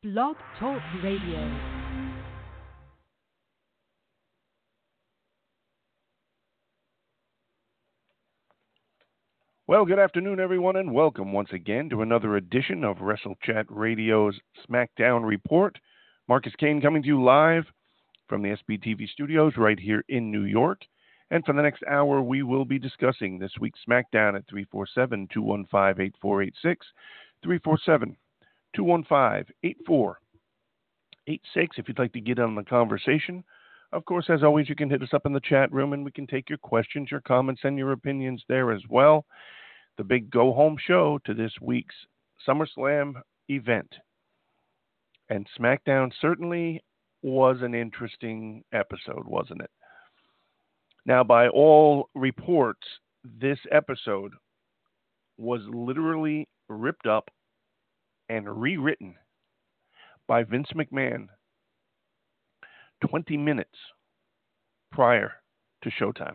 Blog Talk Radio. Well, good afternoon, everyone, and welcome once again to another edition of WrestleChat Radio's SmackDown Report. Marcus Kane coming to you live from the SBTV studios right here in New York. And for the next hour, we will be discussing this week's SmackDown at 347-215-8486, 347-215-8486. If you'd like to get on the conversation, of course, as always, you can hit us up in the chat room and we can take your questions, your comments, and your opinions there as well. The big go-home show to this week's SummerSlam event. And SmackDown certainly was an interesting episode, wasn't it? Now, by all reports, this episode was literally ripped up and rewritten by Vince McMahon 20 minutes prior to showtime.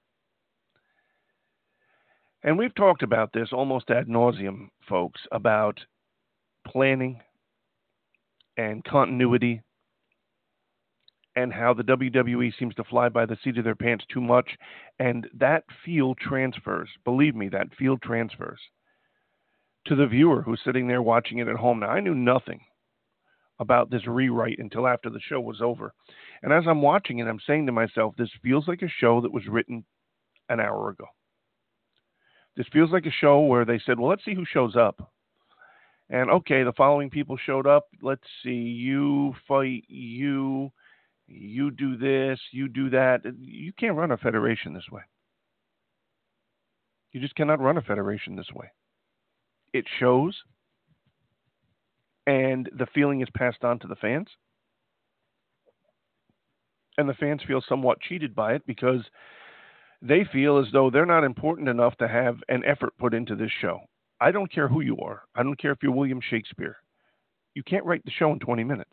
And we've talked about this almost ad nauseum, folks, about planning and continuity and how the WWE seems to fly by the seat of their pants too much. And that feel transfers, believe me, that feel transfers to the viewer who's sitting there watching it at home. Now, I knew nothing about this rewrite until after the show was over. And as I'm watching it, I'm saying to myself, this feels like a show that was written an hour ago. This feels like a show where they said, well, let's see who shows up. And okay, the following people showed up. Let's see, you fight you do this, you do that. You can't run a federation this way. You just cannot run a federation this way. It shows, and the feeling is passed on to the fans. And the fans feel somewhat cheated by it because they feel as though they're not important enough to have an effort put into this show. I don't care who you are. I don't care if you're William Shakespeare. You can't write the show in 20 minutes.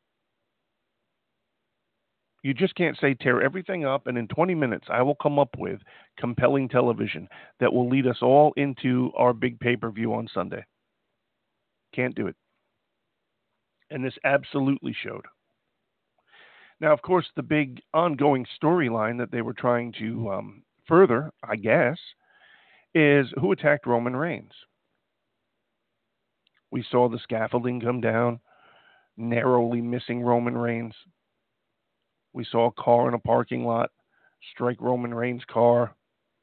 You just can't say tear everything up and in 20 minutes I will come up with compelling television that will lead us all into our big pay-per-view on Sunday. Can't do it. And this absolutely showed. Now, of course, the big ongoing storyline that they were trying to further, I guess, is who attacked Roman Reigns. We saw the scaffolding come down, narrowly missing Roman Reigns. We saw a car in a parking lot strike Roman Reigns' car.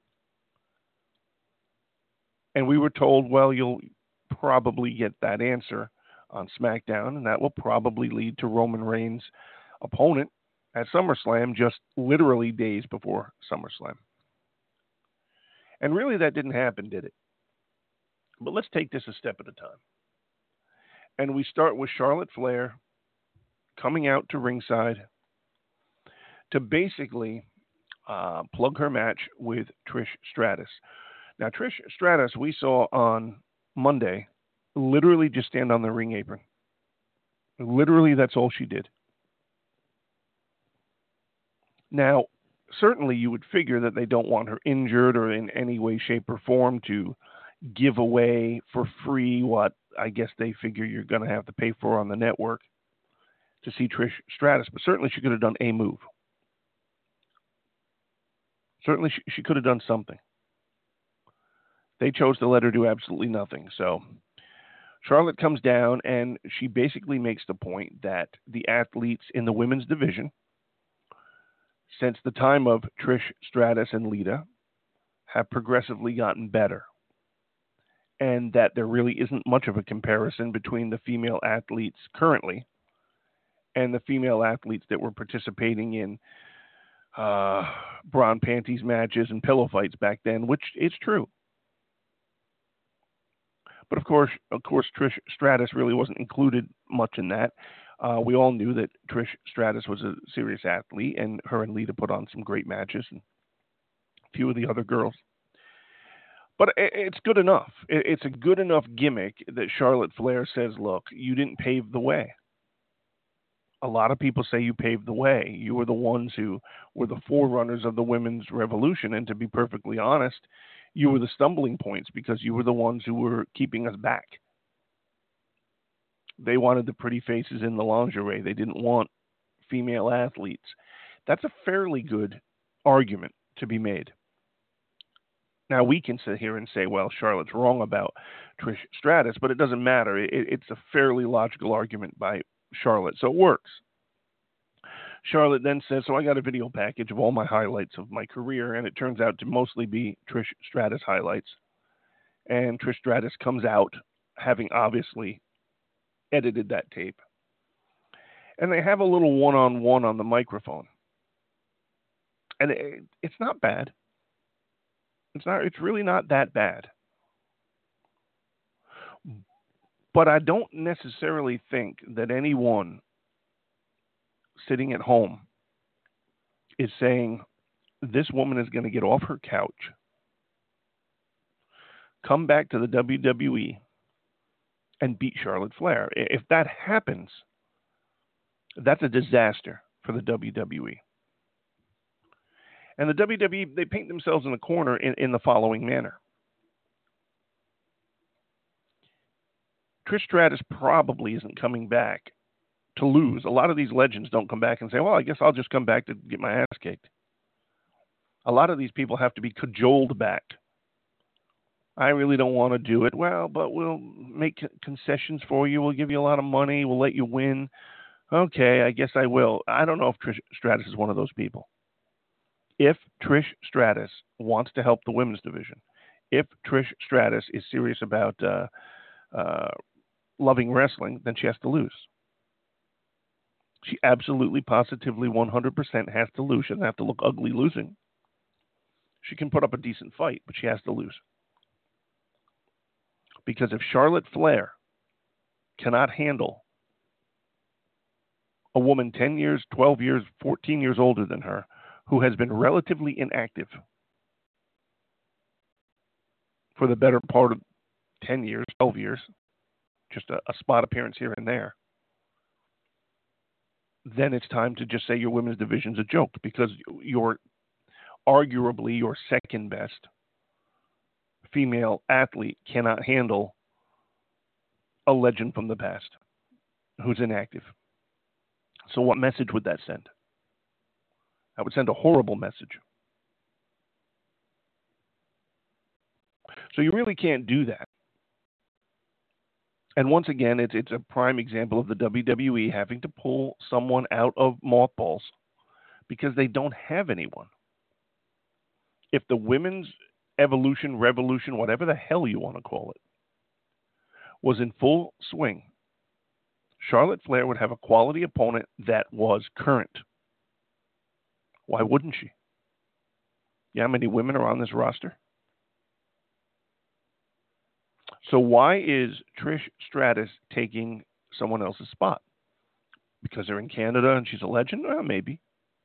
And we were told, well, you'll probably get that answer on SmackDown, and that will probably lead to Roman Reigns' opponent at SummerSlam just literally days before SummerSlam. And really that didn't happen, did it? But let's take this a step at a time. And we start with Charlotte Flair coming out to ringside to basically plug her match with Trish Stratus. Now, Trish Stratus, we saw on Monday, literally just stand on the ring apron. Literally, that's all she did. Now, certainly you would figure that they don't want her injured or in any way, shape, or form to give away for free what I guess they figure you're going to have to pay for on the network to see Trish Stratus. But certainly she could have done a move. Certainly she could have done something. They chose to let her do absolutely nothing. So Charlotte comes down and she basically makes the point that the athletes in the women's division, since the time of Trish Stratus and Lita, have progressively gotten better. And that there really isn't much of a comparison between the female athletes currently and the female athletes that were participating in bra and panties matches and pillow fights back then, which is true. But of course, Trish Stratus really wasn't included much in that. We all knew that Trish Stratus was a serious athlete, and her and Lita put on some great matches, and a few of the other girls. But it's good enough. It's a good enough gimmick that Charlotte Flair says, look, you didn't pave the way. A lot of people say you paved the way. You were the ones who were the forerunners of the women's revolution. And to be perfectly honest, you were the stumbling points because you were the ones who were keeping us back. They wanted the pretty faces in the lingerie. They didn't want female athletes. That's a fairly good argument to be made. Now, we can sit here and say, well, Charlotte's wrong about Trish Stratus, but it doesn't matter. It's a fairly logical argument by Charlotte, so it works. Charlotte then says, so I got a video package of all my highlights of my career, and it turns out to mostly be Trish Stratus highlights. And Trish Stratus comes out having obviously edited that tape. And they have a little one-on-one on the microphone. And it's not bad. It's really not that bad. But I don't necessarily think that anyone sitting at home is saying this woman is going to get off her couch, come back to the WWE, and beat Charlotte Flair. If that happens, that's a disaster for the WWE. And the WWE, they paint themselves in the corner in the following manner. Trish Stratus probably isn't coming back to lose. A lot of these legends don't come back and say, well, I guess I'll just come back to get my ass kicked. A lot of these people have to be cajoled back. I really don't want to do it. Well, but we'll make concessions for you. We'll give you a lot of money. We'll let you win. Okay, I guess I will. I don't know if Trish Stratus is one of those people. If Trish Stratus wants to help the women's division, if Trish Stratus is serious about loving wrestling, then she has to lose. She absolutely, positively, 100% has to lose. She doesn't have to look ugly losing. She can put up a decent fight, but she has to lose. Because if Charlotte Flair cannot handle a woman 10 years, 12 years, 14 years older than her, who has been relatively inactive for the better part of 10 years, 12 years, just a spot appearance here and there, then it's time to just say your women's division's a joke, because you're arguably your second best female athlete cannot handle a legend from the past who's inactive. So what message would that send? That would send a horrible message. So you really can't do that. And once again, it's a prime example of the WWE having to pull someone out of mothballs because they don't have anyone. If the women's evolution, revolution, whatever the hell you want to call it, was in full swing, Charlotte Flair would have a quality opponent that was current. Why wouldn't she? You know how many women are on this roster? So why is Trish Stratus taking someone else's spot? Because they're in Canada and she's a legend? Well, maybe.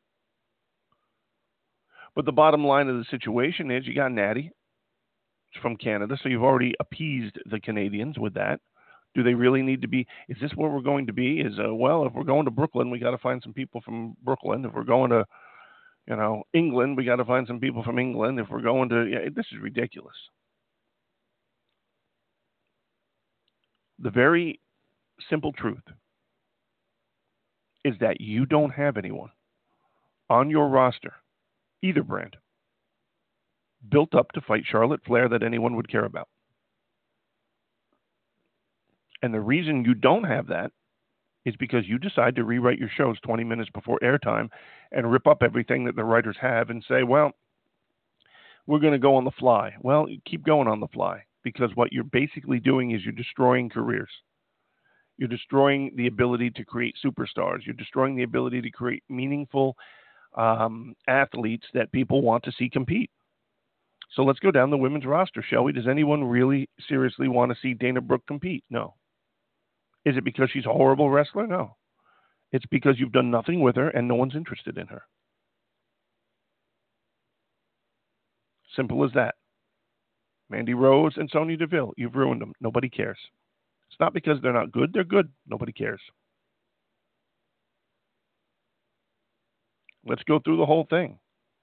But the bottom line of the situation is you got Natty from Canada, so you've already appeased the Canadians with that. Do they really need to be? Is this where we're going to be? Well, if we're going to Brooklyn, we got to find some people from Brooklyn. If we're going to, England, we got to find some people from England. If we're going to, this is ridiculous. The very simple truth is that you don't have anyone on your roster, either brand, built up to fight Charlotte Flair that anyone would care about. And the reason you don't have that is because you decide to rewrite your shows 20 minutes before airtime and rip up everything that the writers have and say, well, we're going to go on the fly. Well, keep going on the fly, because what you're basically doing is you're destroying careers. You're destroying the ability to create superstars. You're destroying the ability to create meaningful athletes that people want to see compete. So let's go down the women's roster, shall we? Does anyone really seriously want to see Dana Brooke compete? No. Is it because she's a horrible wrestler? No. It's because you've done nothing with her and no one's interested in her. Simple as that. Mandy Rose and Sonya Deville, you've ruined them. Nobody cares. It's not because they're not good. They're good. Nobody cares. Let's go through the whole thing.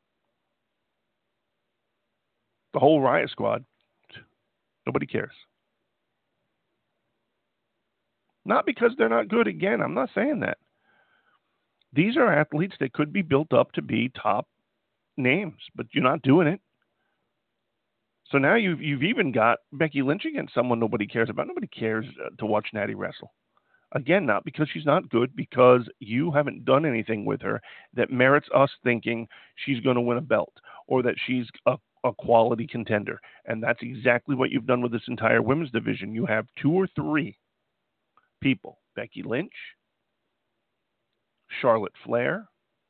The whole Riot Squad. Nobody cares. Not because they're not good. Again, I'm not saying that. These are athletes that could be built up to be top names, but you're not doing it. So now you've even got Becky Lynch against someone nobody cares about. Nobody cares to watch Natty wrestle. Again, not because she's not good, because you haven't done anything with her that merits us thinking she's going to win a belt or that she's a quality contender. And that's exactly what you've done with this entire women's division. You have 2 or 3 people, Becky Lynch, Charlotte Flair,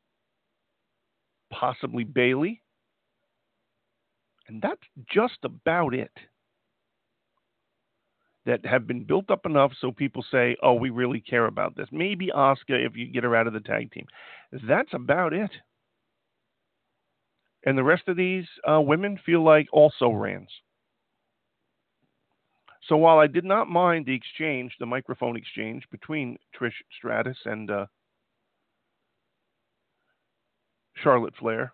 possibly Bayley, and that's just about it, that have been built up enough so people say, oh, we really care about this. Maybe Asuka if you get her out of the tag team. That's about it. And the rest of these women feel like also rans. So while I did not mind the exchange, the microphone exchange between Trish Stratus and Charlotte Flair,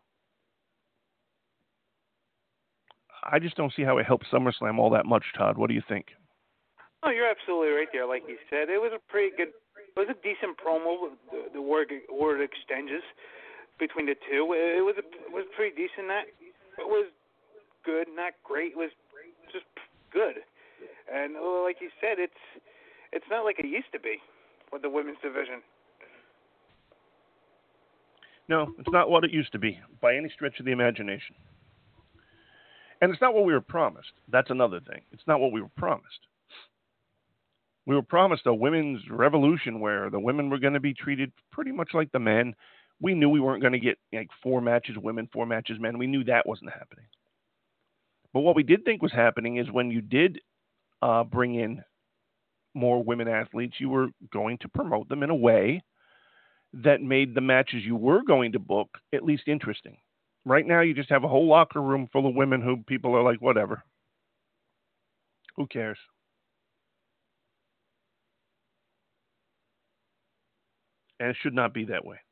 I just don't see how it helps SummerSlam all that much, Todd. What do you think? Oh, you're absolutely right there. Like you said, it was a pretty good, it was a decent promo. The word exchanges between the two, it was pretty decent. It was good, not great. It was just good. And like you said, it's not like it used to be with the women's division. No, it's not what it used to be by any stretch of the imagination. And it's not what we were promised. That's another thing. It's not what we were promised. We were promised a women's revolution where the women were going to be treated pretty much like the men. We knew we weren't going to get like 4 matches women, 4 matches men. We knew that wasn't happening. But what we did think was happening is when you did bring in more women athletes, you were going to promote them in a way that made the matches you were going to book at least interesting. Right now, you just have a whole locker room full of women who people are like, whatever. Who cares? And it should not be that way.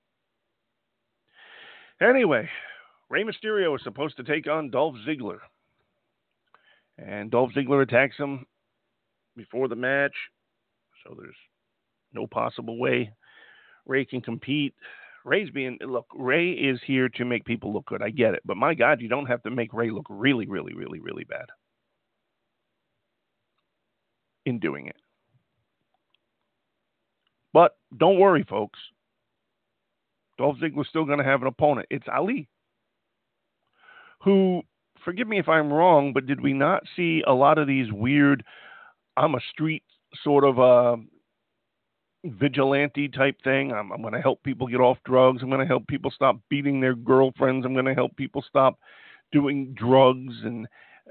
Anyway, Rey Mysterio is supposed to take on Dolph Ziggler. And Dolph Ziggler attacks him before the match. So there's no possible way Rey can compete. Rey is here to make people look good. I get it. But my God, you don't have to make Rey look really, really, really, really bad in doing it. But don't worry, folks. Dolph Ziggler's still going to have an opponent. It's Ali, who, forgive me if I'm wrong, but did we not see a lot of these weird, I'm a street sort of vigilante type thing? I'm going to help people get off drugs. I'm going to help people stop beating their girlfriends. I'm going to help people stop doing drugs. And,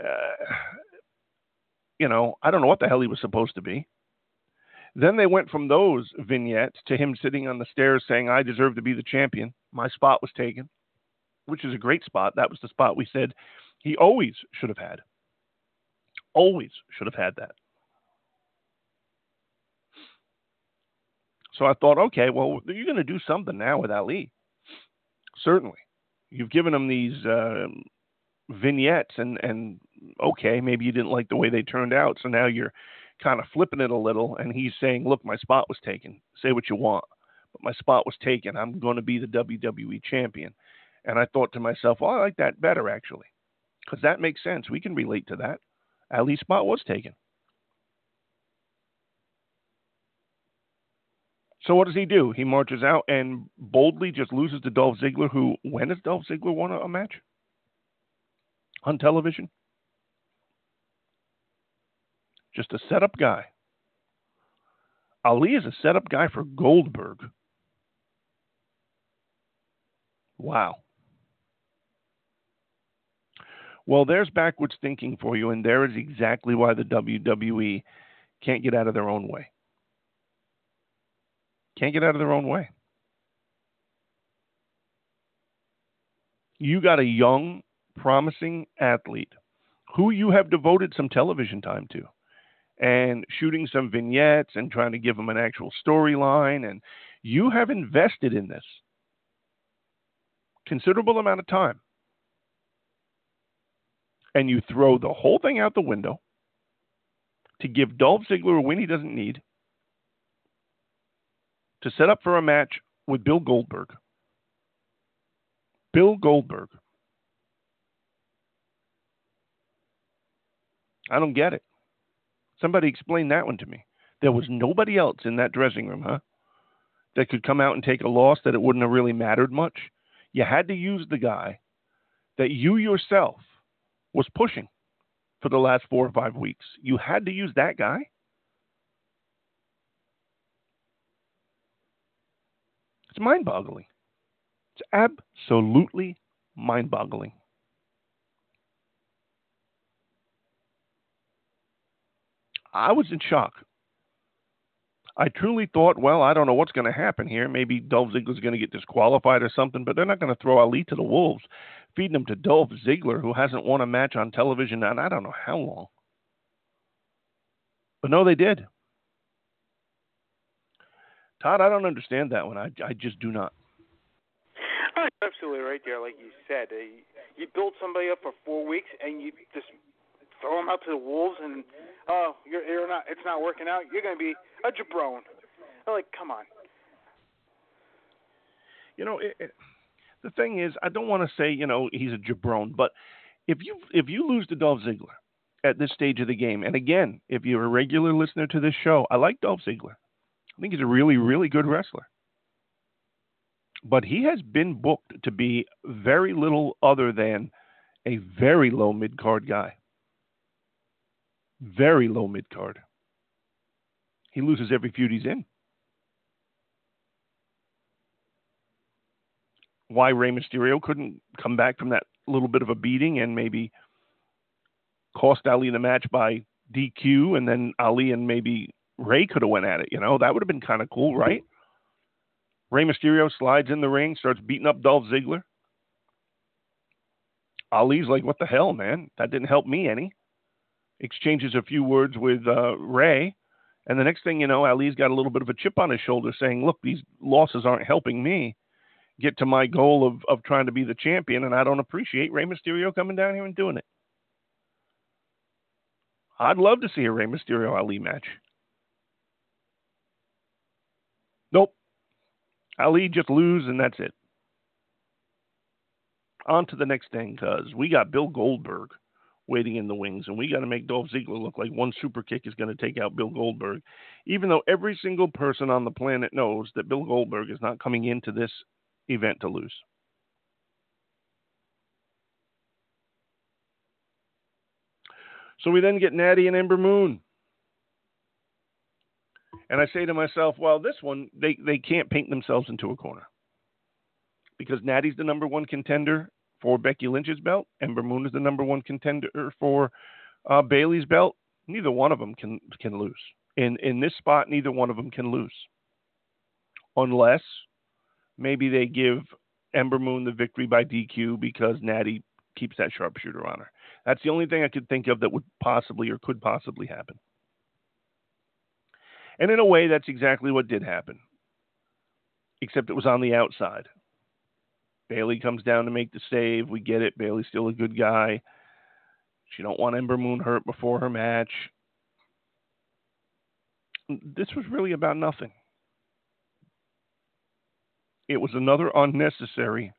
I don't know what the hell he was supposed to be. Then they went from those vignettes to him sitting on the stairs saying, I deserve to be the champion. My spot was taken, which is a great spot. That was the spot we said he always should have had. Always should have had that. So I thought, okay, well, you're going to do something now with Ali. Certainly. You've given him these vignettes, and okay, maybe you didn't like the way they turned out, so now you're kind of flipping it a little, and he's saying, look, my spot was taken. Say what you want, but my spot was taken. I'm going to be the WWE champion. And I thought to myself, well, I like that better, actually, because that makes sense. We can relate to that. Ali's spot was taken. So what does he do? He marches out and boldly just loses to Dolph Ziggler, who, when has Dolph Ziggler won a match? On television? Just a setup guy. Ali is a setup guy for Goldberg. Wow. Well, there's backwards thinking for you, and there is exactly why the WWE can't get out of their own way. Can't get out of their own way. You got a young, promising athlete who you have devoted some television time to, and shooting some vignettes and trying to give them an actual storyline, and you have invested in this considerable amount of time. And you throw the whole thing out the window to give Dolph Ziggler a win he doesn't need, to set up for a match with Bill Goldberg. Bill Goldberg. I don't get it. Somebody explain that one to me. There was nobody else in that dressing room, huh? That could come out and take a loss that it wouldn't have really mattered much. You had to use the guy that you yourself was pushing for the last 4 or 5 weeks. You had to use that guy. It's mind-boggling. It's absolutely mind-boggling. I was in shock. I truly thought, well, I don't know what's going to happen here. Maybe Dolph Ziggler's going to get disqualified or something, but they're not going to throw Ali to the wolves, feeding him to Dolph Ziggler, who hasn't won a match on television in I don't know how long. But no, they did. Todd, I don't understand that one. I just do not. Oh, you're absolutely right there. Like you said, you build somebody up for 4 weeks and you just throw them out to the wolves, and you're not. It's not working out. You're going to be a jabron. I'm like, come on. You know, the thing is, I don't want to say he's a jabron, but if you lose to Dolph Ziggler at this stage of the game, and again, if you're a regular listener to this show, I like Dolph Ziggler. I think he's a really, really good wrestler. But he has been booked to be very little other than a very low mid-card guy. Very low mid-card. He loses every feud he's in. Why Rey Mysterio couldn't come back from that little bit of a beating and maybe cost Ali the match by DQ, and then Ali and maybe Rey could have went at it, that would have been kind of cool, right? Rey Mysterio slides in the ring, starts beating up Dolph Ziggler. Ali's like, what the hell, man? That didn't help me any. Exchanges a few words with Rey, and the next thing you know, Ali's got a little bit of a chip on his shoulder saying, look, these losses aren't helping me get to my goal of trying to be the champion, and I don't appreciate Rey Mysterio coming down here and doing it. I'd love to see a Rey Mysterio-Ali match. Nope. Ali just lose, and that's it. On to the next thing, because we got Bill Goldberg waiting in the wings, and we got to make Dolph Ziggler look like one super kick is going to take out Bill Goldberg, even though every single person on the planet knows that Bill Goldberg is not coming into this event to lose. So we then get Natty and Ember Moon. And I say to myself, well, this one, they can't paint themselves into a corner. Because Natty's the number one contender for Becky Lynch's belt. Ember Moon is the number one contender for Bayley's belt. Neither one of them can lose. In this spot, neither one of them can lose. Unless maybe they give Ember Moon the victory by DQ because Natty keeps that sharpshooter on her. That's the only thing I could think of that would possibly or could possibly happen. And in a way, that's exactly what did happen. Except it was on the outside. Bayley comes down to make the save. We get it. Bayley's still a good guy. She don't want Ember Moon hurt before her match. This was really about nothing. It was another unnecessary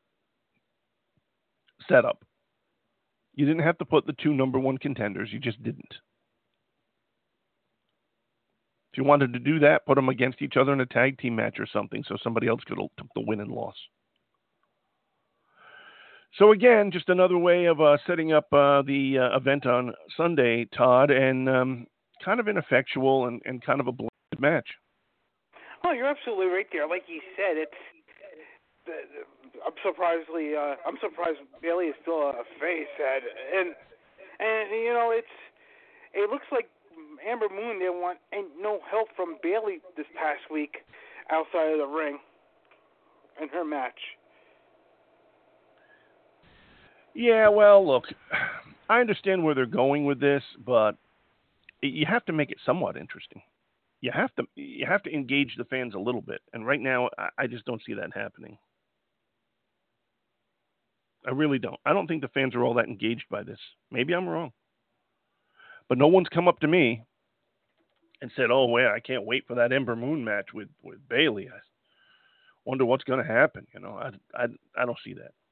setup. You didn't have to put the two number one contenders. You just didn't. If you wanted to do that, put them against each other in a tag team match or something so somebody else could have took the win and loss. So again, just another way of setting up the event on Sunday, Todd, and kind of ineffectual and kind of a bland match. Oh, you're absolutely right there. Like you said, I'm surprised Bayley is still a face, and it looks like Ember Moon didn't want no help from Bayley this past week outside of the ring in her match. Yeah, well, look, I understand where they're going with this, but you have to make it somewhat interesting. You have to engage the fans a little bit, and right now I just don't see that happening. I really don't. I don't think the fans are all that engaged by this. Maybe I'm wrong. But no one's come up to me and said, "Oh, well, I can't wait for that Ember Moon match with Bayley. I wonder what's going to happen." I don't see that.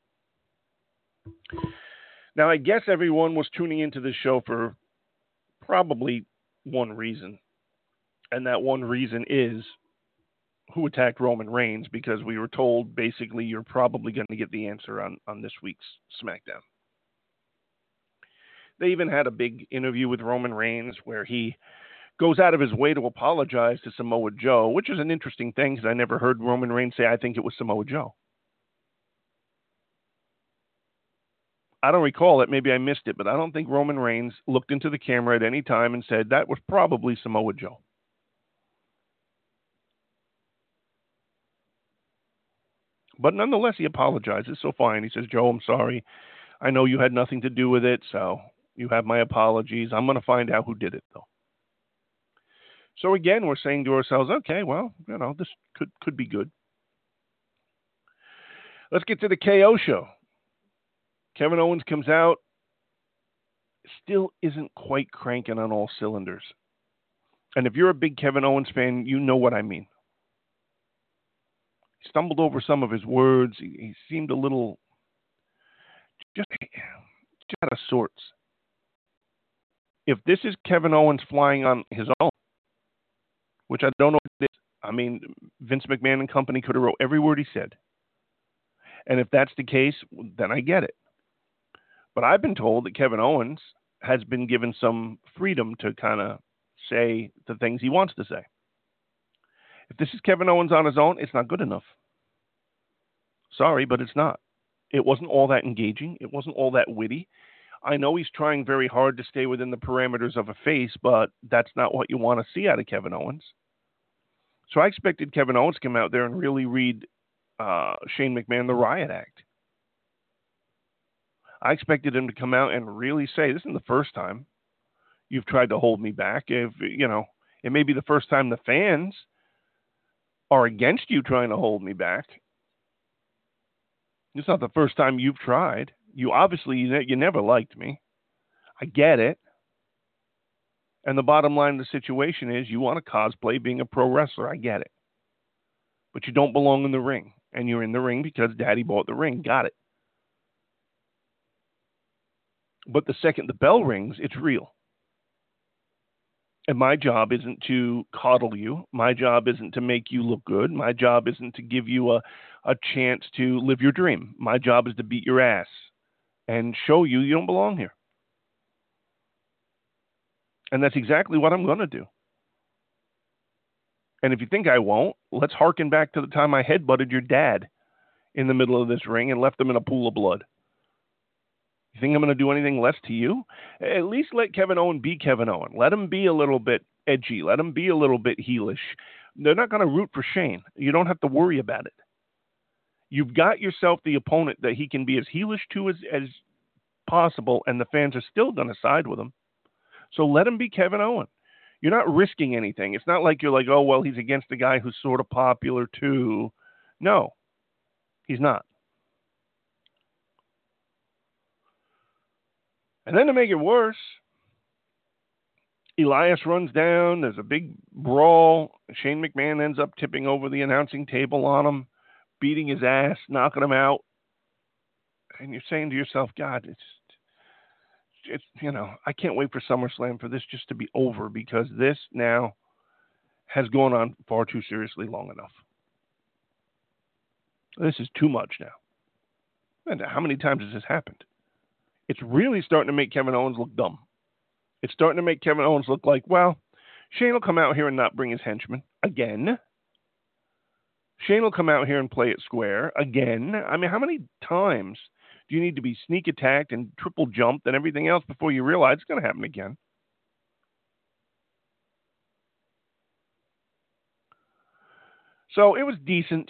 Now, I guess everyone was tuning into this show for probably one reason, and that one reason is who attacked Roman Reigns, because we were told basically you're probably going to get the answer on this week's SmackDown. They even had a big interview with Roman Reigns where he goes out of his way to apologize to Samoa Joe, which is an interesting thing because I never heard Roman Reigns say, "I think it was Samoa Joe." I don't recall it. Maybe I missed it, but I don't think Roman Reigns looked into the camera at any time and said, "That was probably Samoa Joe." But nonetheless, he apologizes. So fine. He says, "Joe, I'm sorry. I know you had nothing to do with it, so you have my apologies. I'm going to find out who did it, though." So again, we're saying to ourselves, okay, well, this could be good. Let's get to the KO show. Kevin Owens comes out, still isn't quite cranking on all cylinders. And if you're a big Kevin Owens fan, you know what I mean. He stumbled over some of his words. He seemed a little just out of sorts. If this is Kevin Owens flying on his own, which I don't know what it is. I mean, Vince McMahon and company could have wrote every word he said. And if that's the case, then I get it. But I've been told that Kevin Owens has been given some freedom to kind of say the things he wants to say. If this is Kevin Owens on his own, it's not good enough. Sorry, but it's not. It wasn't all that engaging. It wasn't all that witty. I know he's trying very hard to stay within the parameters of a face, but that's not what you want to see out of Kevin Owens. So I expected Kevin Owens to come out there and really read Shane McMahon the Riot Act. I expected him to come out and really say, "This isn't the first time you've tried to hold me back. If it may be the first time the fans are against you trying to hold me back. It's not the first time you've tried. You obviously, you never liked me. I get it. And the bottom line of the situation is you want to cosplay being a pro wrestler. I get it. But you don't belong in the ring. And you're in the ring because Daddy bought the ring. Got it. But the second the bell rings, it's real. And my job isn't to coddle you. My job isn't to make you look good. My job isn't to give you a chance to live your dream. My job is to beat your ass and show you don't belong here. And that's exactly what I'm going to do. And if you think I won't, let's harken back to the time I headbutted your dad in the middle of this ring and left him in a pool of blood. You think I'm going to do anything less to you? At least let Kevin Owens be Kevin Owens. Let him be a little bit edgy. Let him be a little bit heelish. They're not going to root for Shane. You don't have to worry about it. You've got yourself the opponent that he can be as heelish to as possible, and the fans are still going to side with him. So let him be Kevin Owens. You're not risking anything. It's not like you're like, oh, well, he's against a guy who's sort of popular too. No, he's not. And then to make it worse, Elias runs down. There's a big brawl. Shane McMahon ends up tipping over the announcing table on him, beating his ass, knocking him out. And you're saying to yourself, God, it's I can't wait for SummerSlam for this just to be over, because this now has gone on far too seriously long enough. This is too much now. And how many times has this happened? It's really starting to make Kevin Owens look dumb. It's starting to make Kevin Owens look like, well, Shane will come out here and not bring his henchmen again. Shane will come out here and play it square again. I mean, how many times do you need to be sneak attacked and triple jumped and everything else before you realize it's going to happen again? So it was decent.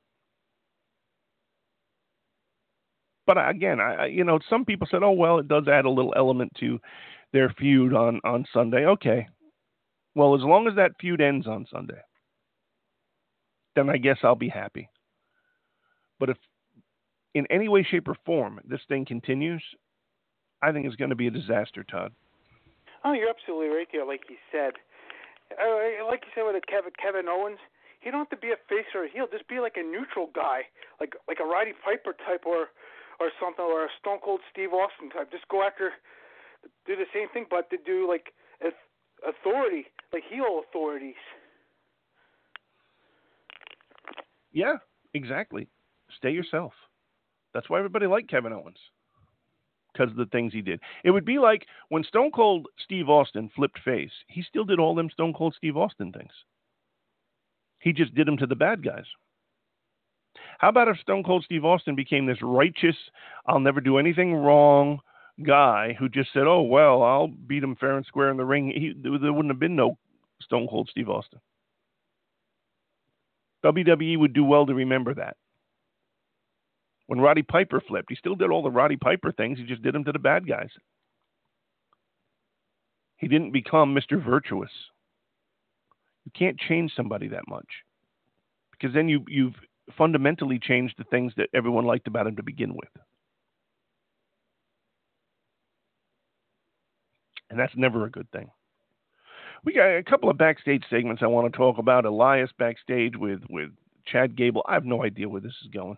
But again, some people said, oh, well, it does add a little element to their feud on Sunday. Okay. Well, as long as that feud ends on Sunday, then I guess I'll be happy. But if in any way, shape, or form this thing continues, I think it's going to be a disaster, Todd. Oh, you're absolutely right there, like you said. Like you said with Kevin Owens, he don't have to be a face or a heel. Just be like a neutral guy, like a Roddy Piper type or something, or a Stone Cold Steve Austin type. Just go after, do the same thing, but to do like authority, like heel authorities. Yeah, exactly. Stay yourself. That's why everybody liked Kevin Owens, because of the things he did. It would be like when Stone Cold Steve Austin flipped face, he still did all them Stone Cold Steve Austin things. He just did them to the bad guys. How about if Stone Cold Steve Austin became this righteous, I'll never do anything wrong guy who just said, oh, well, I'll beat him fair and square in the ring. There wouldn't have been no Stone Cold Steve Austin. WWE would do well to remember that. When Roddy Piper flipped, he still did all the Roddy Piper things. He just did them to the bad guys. He didn't become Mr. Virtuous. You can't change somebody that much, because then you've fundamentally changed the things that everyone liked about him to begin with. And that's never a good thing. We got a couple of backstage segments I want to talk about. Elias backstage with Chad Gable. I have no idea where this is going.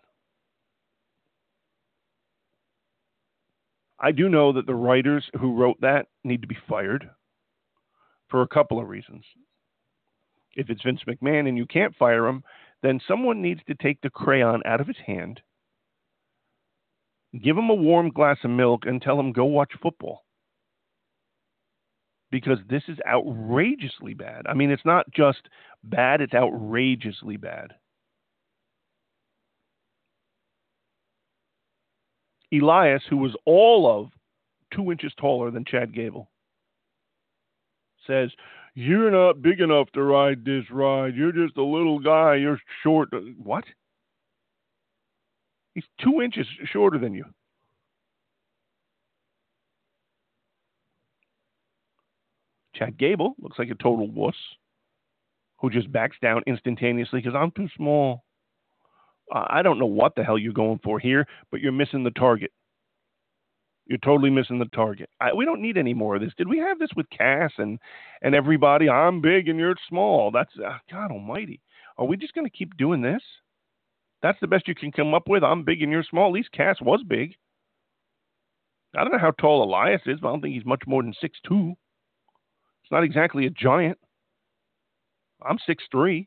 I do know that the writers who wrote that need to be fired for a couple of reasons. If it's Vince McMahon and you can't fire him, then someone needs to take the crayon out of his hand, give him a warm glass of milk, and tell him, go watch football. Because this is outrageously bad. I mean, it's not just bad, it's outrageously bad. Elias, who was all of 2 inches taller than Chad Gable, says, you're not big enough to ride this ride. You're just a little guy. You're short. What? He's 2 inches shorter than you. Chad Gable looks like a total wuss who just backs down instantaneously because I'm too small. I don't know what the hell you're going for here, but you're missing the target. You're totally missing the target. We don't need any more of this. Did we have this with Cass and everybody? I'm big and you're small. That's God almighty. Are we just going to keep doing this? That's the best you can come up with? I'm big and you're small. At least Cass was big. I don't know how tall Elias is, but I don't think he's much more than 6'2". It's not exactly a giant. I'm 6'3".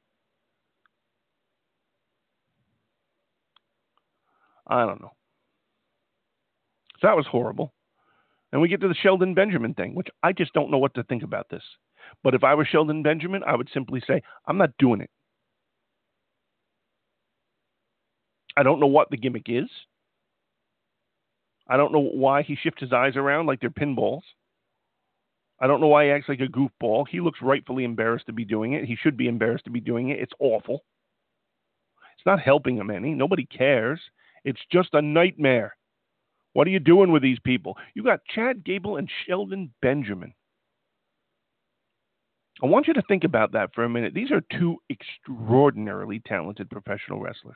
I don't know. So that was horrible. And we get to the Sheldon Benjamin thing, which I just don't know what to think about this. But if I were Sheldon Benjamin, I would simply say, I'm not doing it. I don't know what the gimmick is. I don't know why he shifts his eyes around like they're pinballs. I don't know why he acts like a goofball. He looks rightfully embarrassed to be doing it. He should be embarrassed to be doing it. It's awful. It's not helping him any. Nobody cares. It's just a nightmare. What are you doing with these people? You got Chad Gable and Sheldon Benjamin. I want you to think about that for a minute. These are two extraordinarily talented professional wrestlers.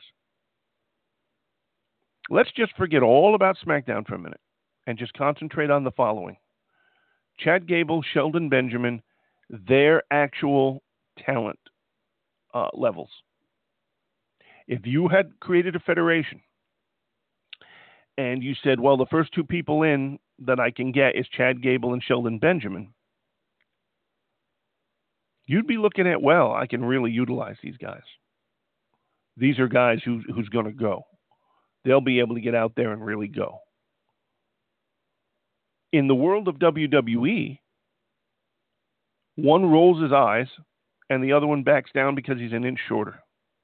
Let's just forget all about SmackDown for a minute and just concentrate on the following. Chad Gable, Sheldon Benjamin, their actual talent levels. If you had created a federation and you said, well, the first two people in that I can get is Chad Gable and Sheldon Benjamin, you'd be looking at, well, I can really utilize these guys. These are guys who's going to go. They'll be able to get out there and really go. In the world of WWE, one rolls his eyes and the other one backs down because he's an inch shorter.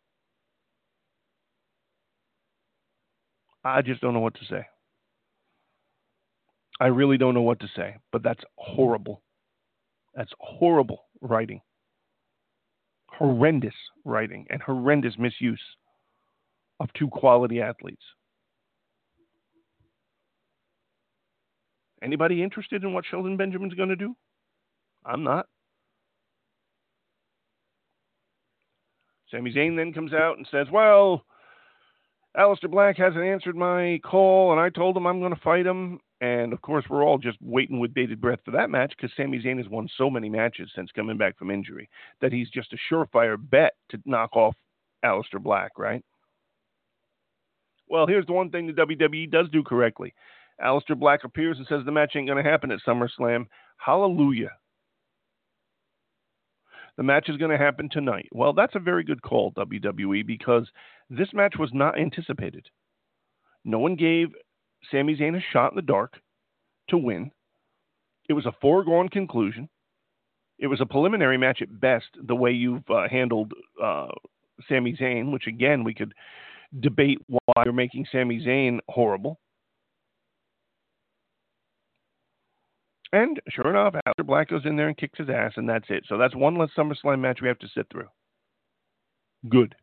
I just don't know what to say. I really don't know what to say, but that's horrible. That's horrible writing. Horrendous writing and horrendous misuse of two quality athletes. Anybody interested in what Sheldon Benjamin's going to do? I'm not. Sami Zayn then comes out and says, well, Aleister Black hasn't answered my call, and I told him I'm going to fight him, And, of course, we're all just waiting with bated breath for that match because Sami Zayn has won so many matches since coming back from injury that he's just a surefire bet to knock off Aleister Black, right? Well, here's the one thing the WWE does do correctly. Aleister Black appears and says the match ain't going to happen at SummerSlam. Hallelujah. The match is going to happen tonight. Well, that's a very good call, WWE, because this match was not anticipated. No one gave Sami Zayn a shot in the dark to win. It was a foregone conclusion. It was a preliminary match at best, the way you've handled Sami Zayn, which, again, we could debate why you're making Sami Zayn horrible. And sure enough, Aleister Black goes in there and kicks his ass, and that's it. So that's one less SummerSlam match we have to sit through. Good.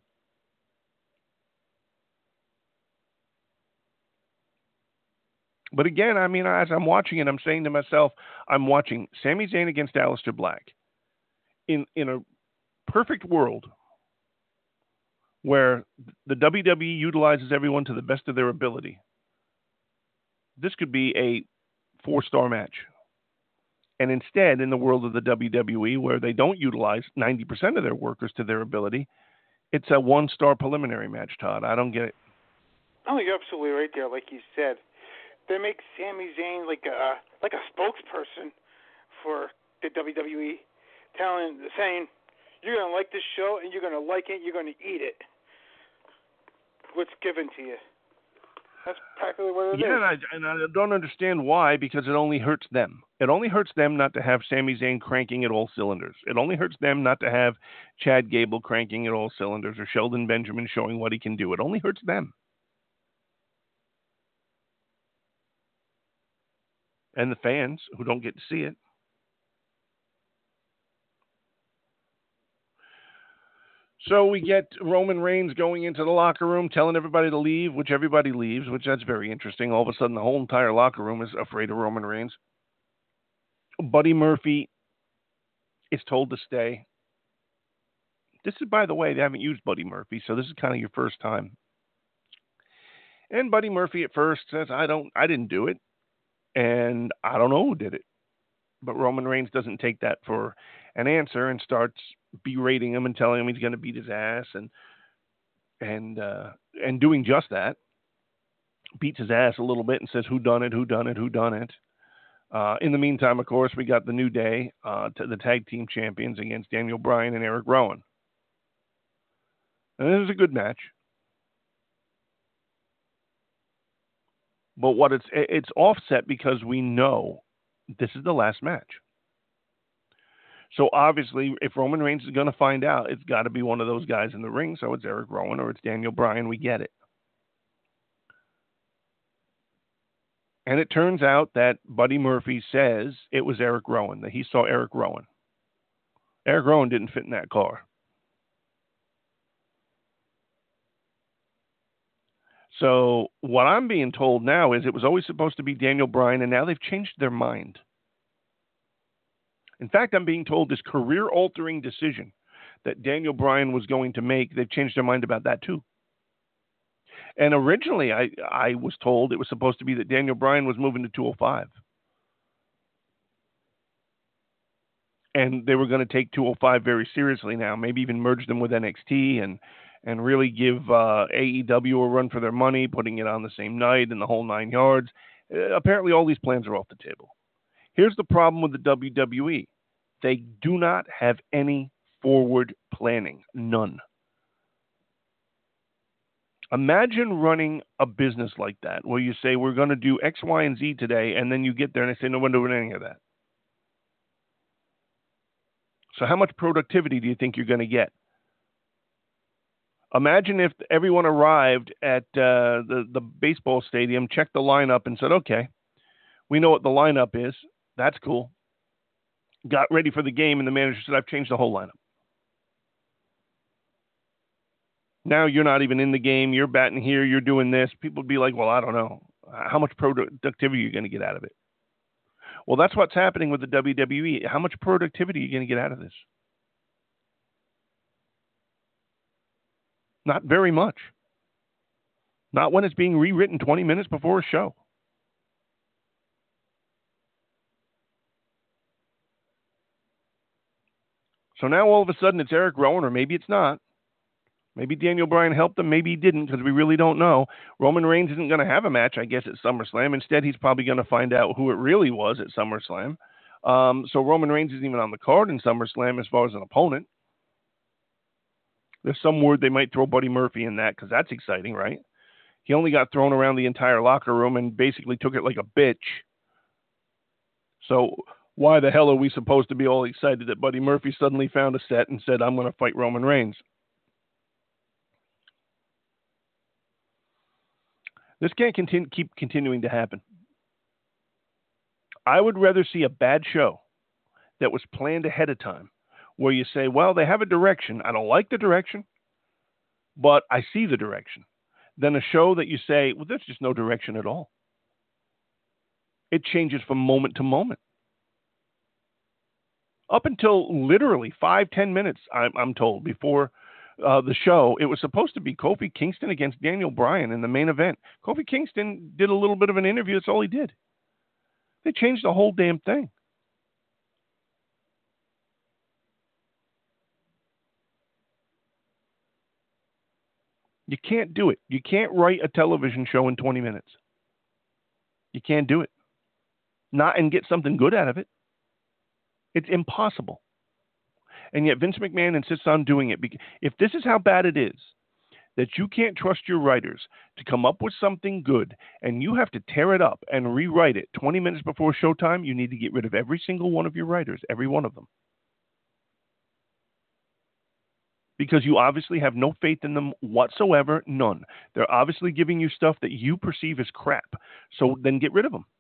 But again, I mean, as I'm watching it, I'm saying to myself, I'm watching Sami Zayn against Aleister Black. In a perfect world where the WWE utilizes everyone to the best of their ability, this could be a 4-star match. And instead, in the world of the WWE, where they don't utilize 90% of their workers to their ability, it's a 1-star preliminary match, Todd. I don't get it. Oh, you're absolutely right there, like you said. They make Sami Zayn like a spokesperson for the WWE, saying, you're going to like this show, and you're going to like it, you're going to eat it. What's given to you. That's practically what it is. Yeah, and I don't understand why, because it only hurts them. It only hurts them not to have Sami Zayn cranking at all cylinders. It only hurts them not to have Chad Gable cranking at all cylinders or Sheldon Benjamin showing what he can do. It only hurts them. And the fans who don't get to see it. So we get Roman Reigns going into the locker room, telling everybody to leave, which everybody leaves, which that's very interesting. All of a sudden, the whole entire locker room is afraid of Roman Reigns. Buddy Murphy is told to stay. This is, by the way, they haven't used Buddy Murphy, so this is kind of your first time. And Buddy Murphy at first says, I didn't do it. And I don't know who did it. But Roman Reigns doesn't take that for an answer and starts berating him and telling him he's going to beat his ass and doing just that. Beats his ass a little bit and says, who done it? In the meantime, of course, we got the New Day, the tag team champions against Daniel Bryan and Eric Rowan. And it was a good match. But what it's offset because we know this is the last match. So obviously, if Roman Reigns is going to find out, it's got to be one of those guys in the ring. So it's Eric Rowan or it's Daniel Bryan. We get it. And it turns out that Buddy Murphy says it was Eric Rowan, that he saw Eric Rowan. Eric Rowan didn't fit in that car. So what I'm being told now is it was always supposed to be Daniel Bryan, and now they've changed their mind. In fact, I'm being told this career-altering decision that Daniel Bryan was going to make, they've changed their mind about that too. And originally, I was told it was supposed to be that Daniel Bryan was moving to 205. And they were going to take 205 very seriously now, maybe even merge them with NXT and really give AEW a run for their money, putting it on the same night and the whole 9 yards. Apparently, all these plans are off the table. Here's the problem with the WWE. They do not have any forward planning. None. Imagine running a business like that, where you say, we're going to do X, Y, and Z today, and then you get there and they say, no, we're doing any of that. So how much productivity do you think you're going to get? Imagine if everyone arrived at the baseball stadium, checked the lineup, and said, okay, we know what the lineup is. That's cool. Got ready for the game, and the manager said, I've changed the whole lineup. Now you're not even in the game. You're batting here. You're doing this. People would be like, well, I don't know. How much productivity are you going to get out of it? Well, that's what's happening with the WWE. How much productivity are you going to get out of this? Not very much. Not when it's being rewritten 20 minutes before a show. So now all of a sudden it's Eric Rowan, or maybe it's not. Maybe Daniel Bryan helped him. Maybe he didn't, because we really don't know. Roman Reigns isn't going to have a match, I guess, at SummerSlam. Instead, he's probably going to find out who it really was at SummerSlam. So Roman Reigns isn't even on the card in SummerSlam as far as an opponent. There's some word they might throw Buddy Murphy in that, because that's exciting, right? He only got thrown around the entire locker room and basically took it like a bitch. So why the hell are we supposed to be all excited that Buddy Murphy suddenly found a set and said, I'm going to fight Roman Reigns? This can't keep continuing to happen. I would rather see a bad show that was planned ahead of time, where you say, well, they have a direction. I don't like the direction, but I see the direction, than a show that you say, well, there's just no direction at all. It changes from moment to moment. Up until literally 5-10 minutes, I'm told, before the show, it was supposed to be Kofi Kingston against Daniel Bryan in the main event. Kofi Kingston did a little bit of an interview. That's all he did. They changed the whole damn thing. You can't do it. You can't write a television show in 20 minutes. You can't do it. Not and get something good out of it. It's impossible. And yet Vince McMahon insists on doing it. If this is how bad it is, that you can't trust your writers to come up with something good, and you have to tear it up and rewrite it 20 minutes before showtime, you need to get rid of every single one of your writers, every one of them. Because you obviously have no faith in them whatsoever, none. They're obviously giving you stuff that you perceive as crap. So then get rid of them.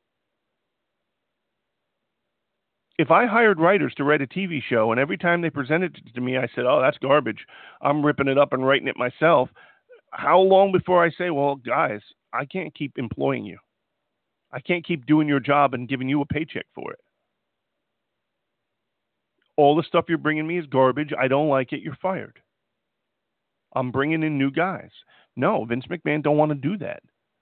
If I hired writers to write a TV show and every time they presented it to me, I said, oh, that's garbage, I'm ripping it up and writing it myself, how long before I say, well, guys, I can't keep employing you. I can't keep doing your job and giving you a paycheck for it. All the stuff you're bringing me is garbage. I don't like it. You're fired. I'm bringing in new guys. No, Vince McMahon don't want to do that.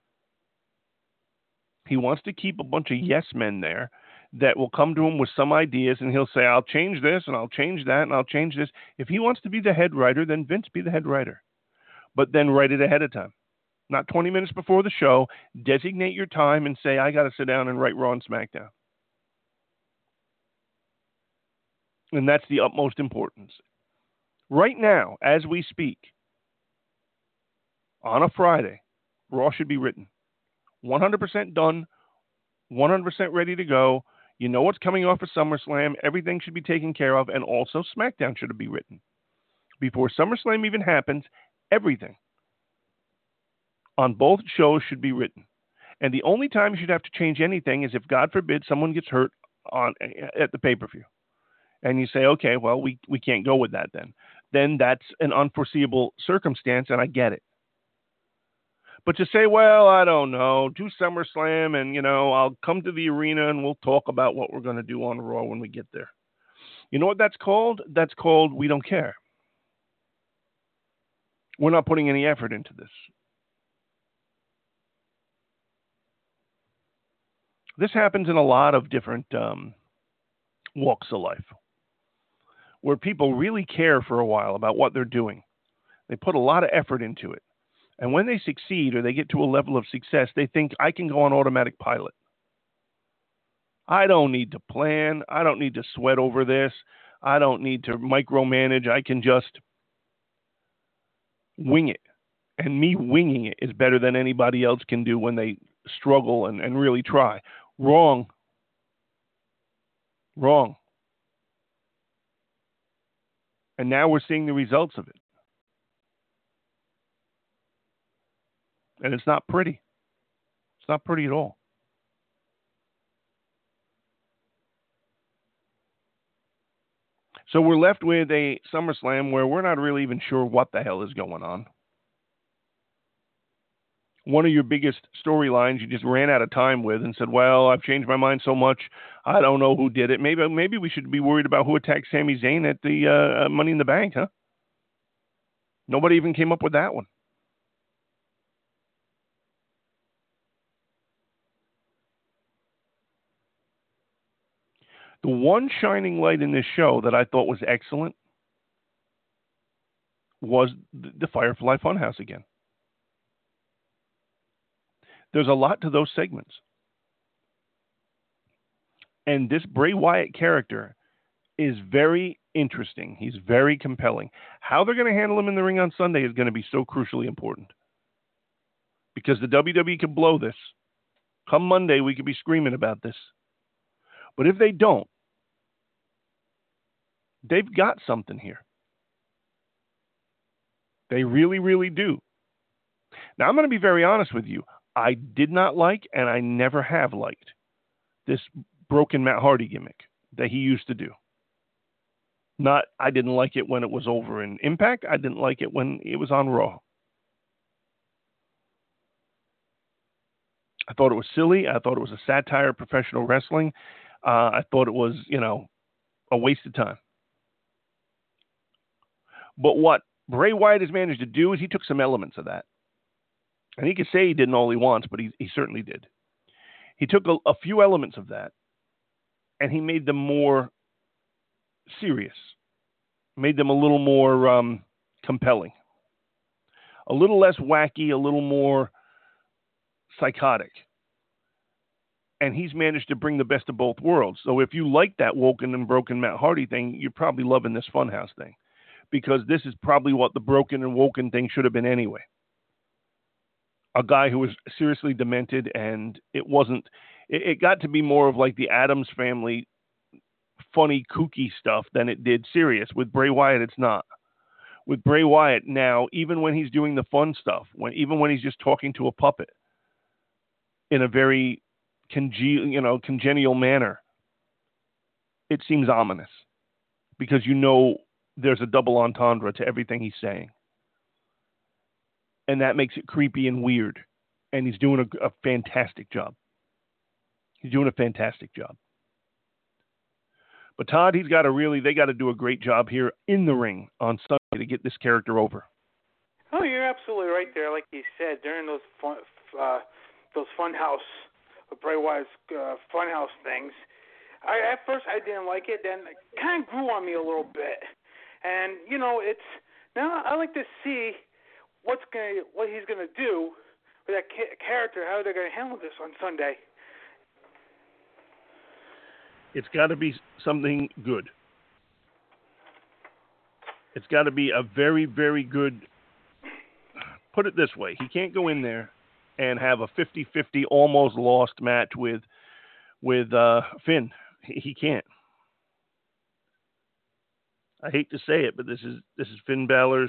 He wants to keep a bunch of yes men there that will come to him with some ideas, and he'll say, I'll change this, and I'll change that, and I'll change this. If he wants to be the head writer, then Vince be the head writer. But then write it ahead of time. Not 20 minutes before the show. Designate your time and say, I got to sit down and write Raw and SmackDown. And that's the utmost importance. Right now, as we speak, on a Friday, Raw should be written. 100% done, 100% ready to go. You know what's coming off of SummerSlam. Everything should be taken care of. And also SmackDown should be written. Before SummerSlam even happens, everything on both shows should be written. And the only time you should have to change anything is if, God forbid, someone gets hurt at the pay-per-view. And you say, okay, well, we can't go with that then. Then that's an unforeseeable circumstance, and I get it. But to say, well, I don't know, do SummerSlam and, I'll come to the arena and we'll talk about what we're going to do on Raw when we get there. You know what that's called? That's called we don't care. We're not putting any effort into this. This happens in a lot of different walks of life, where people really care for a while about what they're doing. They put a lot of effort into it. And when they succeed or they get to a level of success, they think, I can go on automatic pilot. I don't need to plan. I don't need to sweat over this. I don't need to micromanage. I can just wing it. And me winging it is better than anybody else can do when they struggle and really try. Wrong. Wrong. And now we're seeing the results of it. And it's not pretty. It's not pretty at all. So we're left with a SummerSlam where we're not really even sure what the hell is going on. One of your biggest storylines you just ran out of time with and said, well, I've changed my mind so much, I don't know who did it. Maybe we should be worried about who attacked Sami Zayn at the Money in the Bank, huh? Nobody even came up with that one. The one shining light in this show that I thought was excellent was the Firefly Funhouse again. There's a lot to those segments. And this Bray Wyatt character is very interesting. He's very compelling. How they're going to handle him in the ring on Sunday is going to be so crucially important. Because the WWE could blow this. Come Monday, we could be screaming about this. But if they don't, they've got something here. They really, really do. Now, I'm going to be very honest with you. I did not like, and I never have liked, this broken Matt Hardy gimmick that he used to do. I didn't like it when it was over in Impact. I didn't like it when it was on Raw. I thought it was silly. I thought it was a satire of professional wrestling. I thought it was, a waste of time. But what Bray Wyatt has managed to do is he took some elements of that. And he could say he didn't all he wants, but he certainly did. He took a few elements of that, and he made them more serious, made them a little more compelling, a little less wacky, a little more psychotic. And he's managed to bring the best of both worlds. So if you like that woken and broken Matt Hardy thing, you're probably loving this Funhouse thing, because this is probably what the broken and woken thing should have been anyway. A guy who was seriously demented, and it got to be more of like the Addams Family funny, kooky stuff than it did serious. With Bray Wyatt, it's not. With Bray Wyatt now, even when he's doing the fun stuff, even when he's just talking to a puppet in a very congenial manner, it seems ominous, because there's a double entendre to everything he's saying. And that makes it creepy and weird. And he's doing a fantastic job. He's doing a fantastic job. But Todd, they got to do a great job here in the ring on Sunday to get this character over. Oh, you're absolutely right there. Like you said, during those funhouse, Bray Wyatt's funhouse things, at first I didn't like it. Then it kind of grew on me a little bit. And it's now I like to see what he's gonna do with that character. How they're gonna handle this on Sunday. It's got to be something good. It's got to be a very, very good. Put it this way: he can't go in there and have a 50-50 almost lost match with Finn. He can't. I hate to say it, but this is Finn Balor's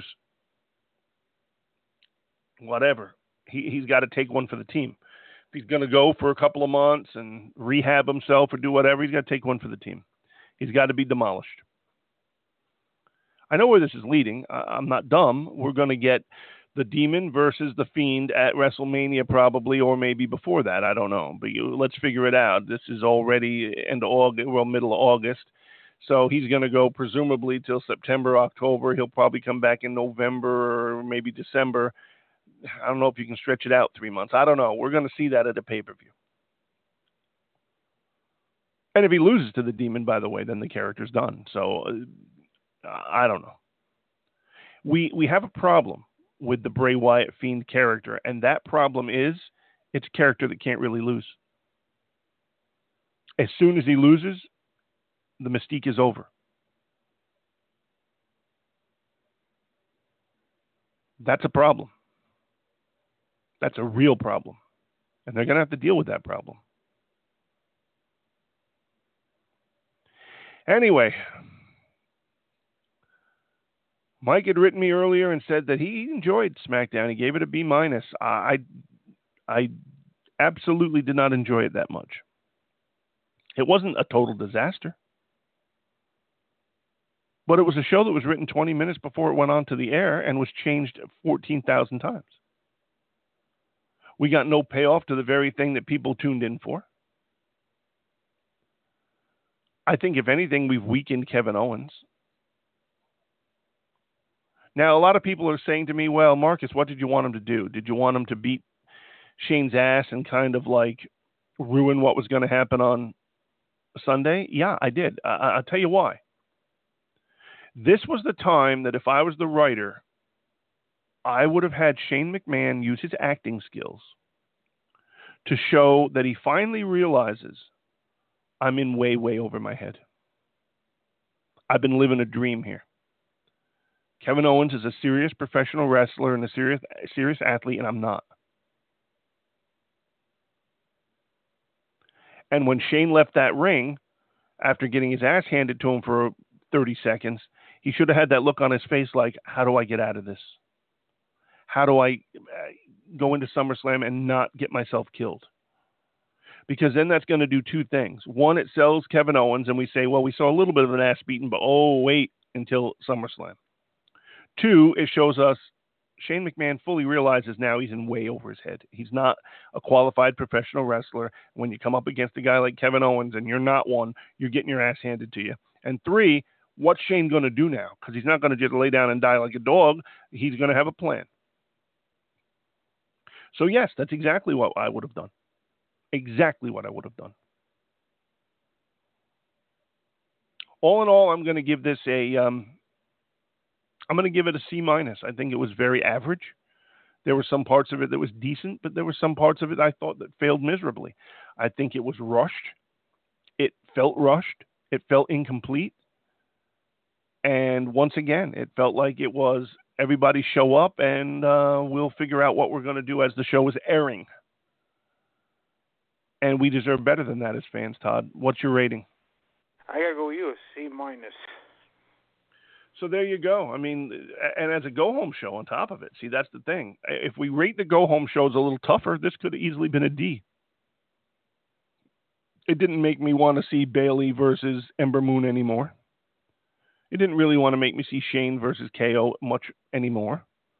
whatever. He's got to take one for the team. If he's going to go for a couple of months and rehab himself or do whatever, he's got to take one for the team. He's got to be demolished. I know where this is leading. I'm not dumb. We're going to get the Demon versus the Fiend at WrestleMania probably, or maybe before that. I don't know. But let's figure it out. This is already middle of August. So he's going to go presumably till September, October. He'll probably come back in November or maybe December. I don't know if you can stretch it out 3 months. I don't know. We're going to see that at a pay-per-view. And if he loses to the Demon, by the way, then the character's done. So I don't know. We have a problem with the Bray Wyatt Fiend character, and that problem is it's a character that can't really lose. As soon as he loses, the mystique is over. That's a problem. That's a real problem. And they're going to have to deal with that problem. Anyway, Mike had written me earlier and said that he enjoyed SmackDown. He gave it a B-. I absolutely did not enjoy it that much. It wasn't a total disaster. But it was a show that was written 20 minutes before it went on to the air and was changed 14,000 times. We got no payoff to the very thing that people tuned in for. I think, if anything, we've weakened Kevin Owens. Now, a lot of people are saying to me, well, Marcus, what did you want him to do? Did you want him to beat Shane's ass and kind of like ruin what was going to happen on Sunday? Yeah, I did. I'll tell you why. This was the time that if I was the writer, I would have had Shane McMahon use his acting skills to show that he finally realizes I'm in way, way over my head. I've been living a dream here. Kevin Owens is a serious professional wrestler and a serious athlete, and I'm not. And when Shane left that ring, after getting his ass handed to him for 30 seconds, he should have had that look on his face like, how do I get out of this? How do I go into SummerSlam and not get myself killed? Because then that's going to do two things. One, it sells Kevin Owens, and we say, well, we saw a little bit of an ass beating, but wait until SummerSlam. Two, it shows us Shane McMahon fully realizes now he's in way over his head. He's not a qualified professional wrestler. When you come up against a guy like Kevin Owens and you're not one, you're getting your ass handed to you. And three, what's Shane going to do now? Because he's not going to just lay down and die like a dog. He's going to have a plan. So yes, that's exactly what I would have done. Exactly what I would have done. All in all, I'm going to give this I'm going to give it a C-. I think it was very average. There were some parts of it that was decent, but there were some parts of it I thought that failed miserably. I think it was rushed. It felt rushed. It felt incomplete. And once again, it felt like it was everybody show up and we'll figure out what we're going to do as the show is airing. And we deserve better than that as fans, Todd. What's your rating? I got to go with you, a C-. So there you go. I mean, and as a go-home show on top of it, see, that's the thing. If we rate the go-home shows a little tougher, this could have easily been a D. It didn't make me want to see Bayley versus Ember Moon anymore. It didn't really want to make me see Shane versus KO much anymore.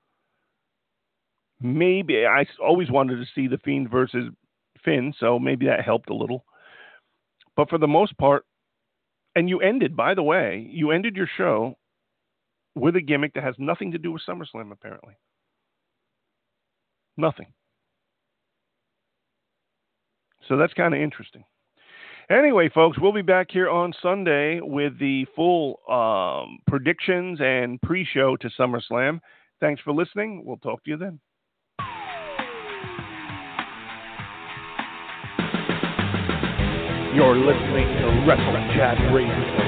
Maybe I always wanted to see The Fiend versus Finn, so maybe that helped a little. But for the most part, and you ended, by the way, you ended your show with a gimmick that has nothing to do with SummerSlam, apparently. Nothing. So that's kind of interesting. Anyway, folks, we'll be back here on Sunday with the full predictions and pre-show to SummerSlam. Thanks for listening. We'll talk to you then. You're listening to Wrestle Chat Radio.